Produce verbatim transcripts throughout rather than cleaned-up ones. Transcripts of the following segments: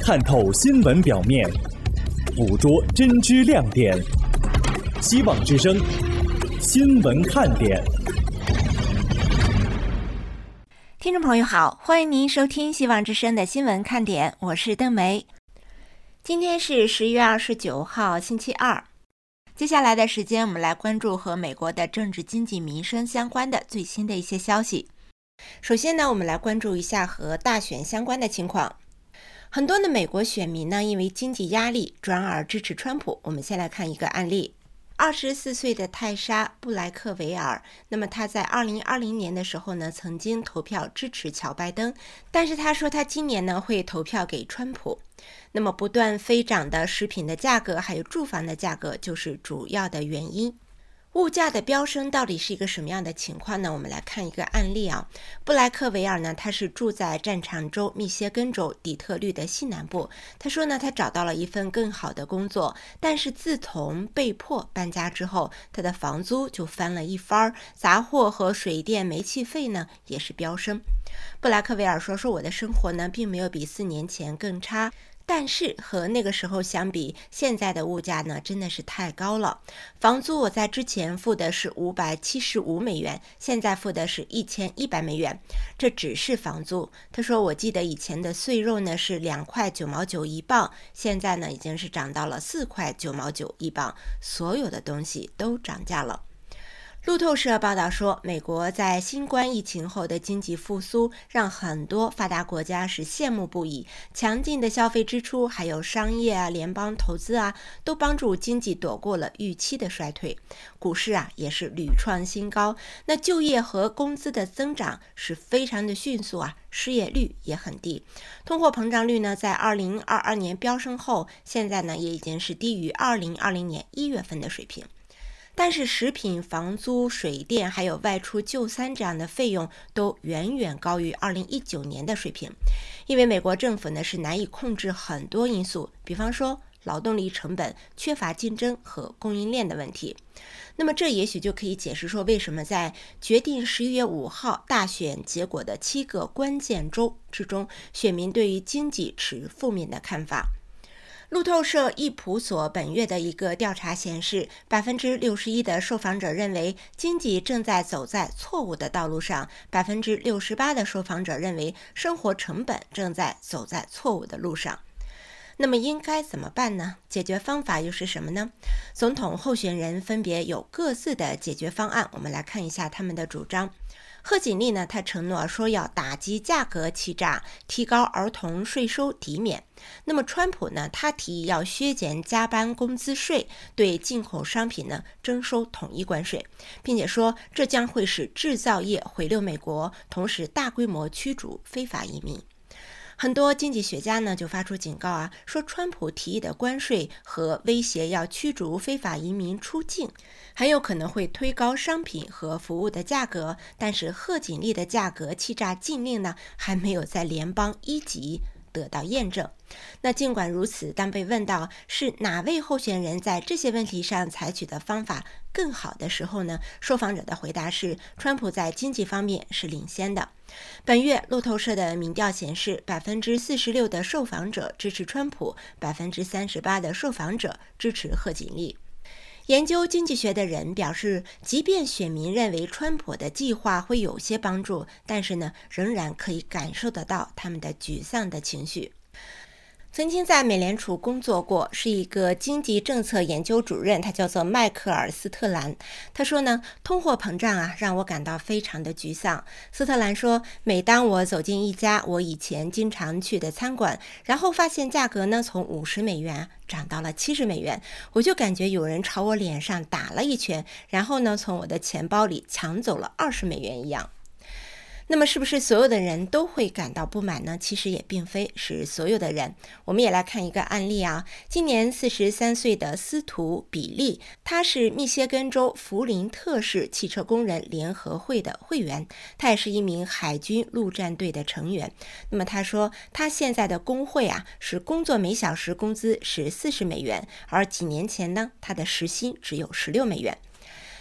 探透新闻表面，捕捉真知亮点。希望之声，新闻看点。 听众朋友好，欢迎您收听希望之声的新闻看点，我是邓梅。今天是十月二十九号，星期二。接下来的时间，我们来关注和美国的政治、经济、民生相关的最新的一些消息。首先呢，我们来关注一下和大选相关的情况。很多的美国选民呢，因为经济压力转而支持川普。我们先来看一个案例。二十四岁的泰莎·布莱克维尔，那么他在二零二零年的时候呢，曾经投票支持乔拜登，但是他说他今年呢会投票给川普。那么不断飞涨的食品的价格还有住房的价格就是主要的原因。物价的飙升到底是一个什么样的情况呢？我们来看一个案例啊。布莱克维尔呢，他是住在战场州密歇根州底特律的西南部。他说呢，他找到了一份更好的工作，但是自从被迫搬家之后，他的房租就翻了一番，杂货和水电煤气费呢也是飙升。布莱克维尔说说我的生活呢并没有比四年前更差，但是和那个时候相比，现在的物价呢真的是太高了。房租我在之前付的是五百七十五美元，现在付的是一千一百美元，这只是房租。他说我记得以前的碎肉呢是两块九毛九一磅，现在呢已经是涨到了四块九毛九一磅，所有的东西都涨价了。路透社报道说，美国在新冠疫情后的经济复苏让很多发达国家是羡慕不已，强劲的消费支出还有商业啊、联邦投资啊，都帮助经济躲过了预期的衰退。股市啊也是屡创新高，那就业和工资的增长是非常的迅速啊，失业率也很低。通货膨胀率呢在二零二二年飙升后，现在呢也已经是低于二零二零年一月份的水平。但是食品、房租、水电还有外出就餐这样的费用都远远高于二零一九年的水平，因为美国政府呢是难以控制很多因素，比方说劳动力成本、缺乏竞争和供应链的问题。那么这也许就可以解释说，为什么在决定十一月五号大选结果的七个关键州之中，选民对于经济持负面的看法。路透社易普所本月的一个调查显示， 百分之六十一 的受访者认为经济正在走在错误的道路上， 百分之六十八 的受访者认为生活成本正在走在错误的路上。那么应该怎么办呢？解决方法又是什么呢？总统候选人分别有各自的解决方案，我们来看一下他们的主张。贺锦丽呢，他承诺说要打击价格欺诈，提高儿童税收抵免。那么川普呢，他提议要削减加班工资税，对进口商品呢征收统一关税，并且说这将会使制造业回流美国，同时大规模驱逐非法移民。很多经济学家呢就发出警告啊，说川普提议的关税和威胁要驱逐非法移民出境，很有可能会推高商品和服务的价格。但是贺锦丽的价格欺诈禁令呢，还没有在联邦一级得到验证。那尽管如此，当被问到是哪位候选人在这些问题上采取的方法更好的时候呢，受访者的回答是川普在经济方面是领先的。本月路透社的民调显示， 百分之四十六 的受访者支持川普， 百分之三十八 的受访者支持贺锦丽。研究经济学的人表示，即便选民认为川普的计划会有些帮助，但是呢，仍然可以感受得到他们的沮丧的情绪。曾经在美联储工作过，是一个经济政策研究主任，他叫做迈克尔·斯特兰。他说呢，通货膨胀啊，让我感到非常的沮丧。斯特兰说，每当我走进一家我以前经常去的餐馆，然后发现价格呢从五十美元涨到了七十美元，我就感觉有人朝我脸上打了一拳，然后呢从我的钱包里抢走了二十美元一样。那么是不是所有的人都会感到不满呢？其实也并非是所有的人。我们也来看一个案例啊，今年四十三岁的司徒比利，他是密歇根州弗林特市汽车工人联合会的会员，他也是一名海军陆战队的成员。那么他说，他现在的工会啊，是工作每小时工资是四十美元，而几年前呢，他的时薪只有十六美元。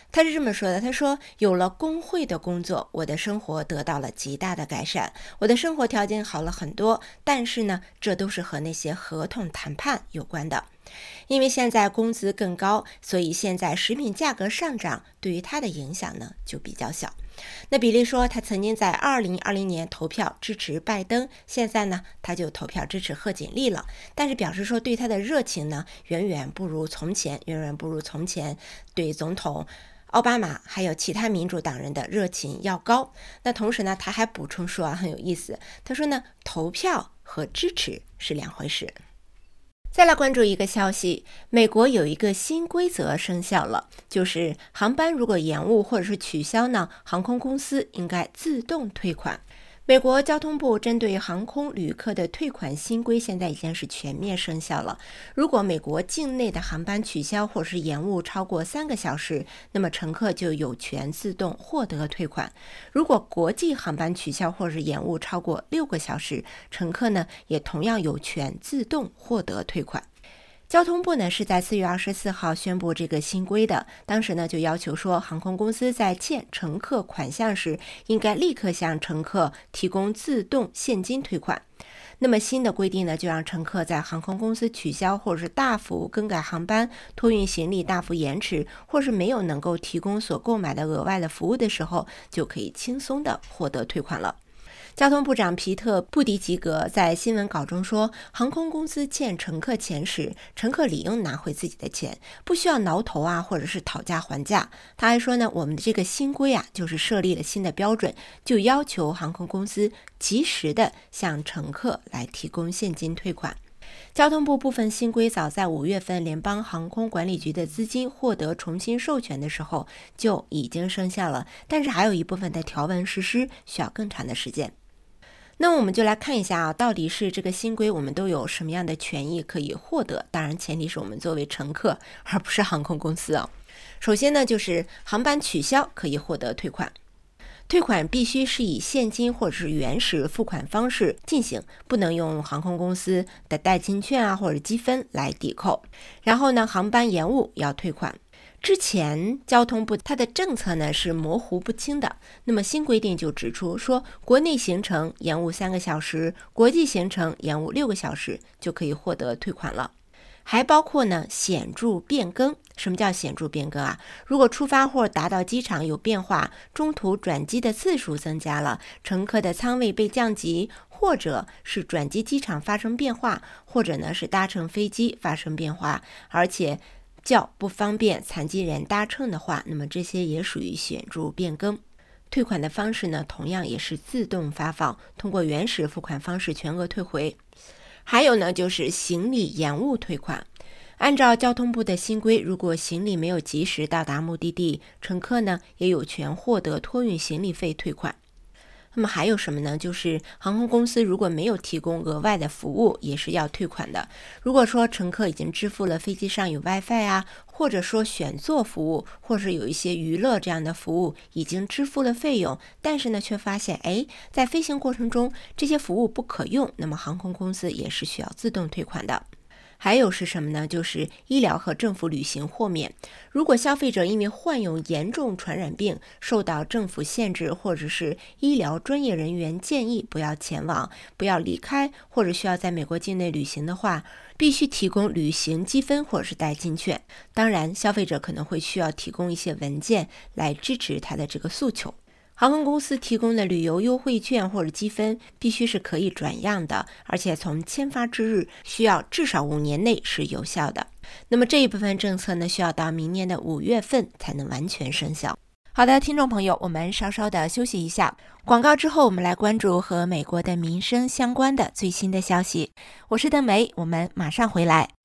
他是这么说的，他说有了工会的工作，我的生活得到了极大的改善，我的生活条件好了很多，但是呢，这都是和那些合同谈判有关的。因为现在工资更高，所以现在食品价格上涨对于他的影响呢就比较小。那比利说他曾经在二零二零年投票支持拜登，现在呢他就投票支持贺锦丽了，但是表示说对他的热情呢远远不如从前，远远不如从前对总统奥巴马还有其他民主党人的热情要高。那同时呢他还补充说啊，很有意思，他说呢投票和支持是两回事。再来关注一个消息，美国有一个新规则生效了，就是航班如果延误或者是取消呢，航空公司应该自动退款。美国交通部针对航空旅客的退款新规现在已经是全面生效了。如果美国境内的航班取消或是延误超过三个小时，那么乘客就有权自动获得退款。如果国际航班取消或是延误超过六个小时，乘客呢也同样有权自动获得退款。交通部呢是在四月二十四号宣布这个新规的，当时呢就要求说，航空公司在欠乘客款项时，应该立刻向乘客提供自动现金退款。那么新的规定呢，就让乘客在航空公司取消或者是大幅更改航班、托运行李大幅延迟，或是没有能够提供所购买的额外的服务的时候，就可以轻松的获得退款了。交通部长皮特·布迪吉格在新闻稿中说，航空公司欠乘客钱时，乘客理应拿回自己的钱，不需要挠头啊，或者是讨价还价。他还说呢，我们的这个新规啊，就是设立了新的标准，就要求航空公司及时的向乘客来提供现金退款。交通部部分新规早在五月份联邦航空管理局的资金获得重新授权的时候就已经生效了，但是还有一部分的条文实施需要更长的时间。那我们就来看一下啊，到底是这个新规我们都有什么样的权益可以获得，当然前提是我们作为乘客而不是航空公司啊。首先呢，就是航班取消可以获得退款，退款必须是以现金或者是原始付款方式进行，不能用航空公司的代金券啊或者积分来抵扣。然后呢，航班延误要退款。之前交通部它的政策呢是模糊不清的，那么新规定就指出说，国内行程延误三个小时，国际行程延误六个小时就可以获得退款了。还包括呢显著变更。什么叫显著变更啊？如果出发或达到机场有变化，中途转机的次数增加了，乘客的舱位被降级，或者是转机机场发生变化，或者呢是搭乘飞机发生变化，而且较不方便残疾人搭乘的话，那么这些也属于显著变更。退款的方式呢，同样也是自动发放，通过原始付款方式全额退回。还有呢，就是行李延误退款。按照交通部的新规，如果行李没有及时到达目的地，乘客呢也有权获得托运行李费退款。那么还有什么呢？就是航空公司如果没有提供额外的服务，也是要退款的。如果说乘客已经支付了飞机上有 WiFi 啊，或者说选座服务，或者有一些娱乐这样的服务，已经支付了费用，但是呢却发现，哎，在飞行过程中这些服务不可用，那么航空公司也是需要自动退款的。还有是什么呢？就是医疗和政府旅行豁免。如果消费者因为患有严重传染病，受到政府限制，或者是医疗专业人员建议不要前往、不要离开，或者需要在美国境内旅行的话，必须提供旅行积分或者是代金券。当然，消费者可能会需要提供一些文件来支持他的这个诉求。航空公司提供的旅游优惠券或者积分必须是可以转让的，而且从签发之日需要至少五年内是有效的。那么这一部分政策呢，需要到明年的五月份才能完全生效。好的，听众朋友，我们稍稍的休息一下，广告之后我们来关注和美国的民生相关的最新的消息。我是邓梅，我们马上回来。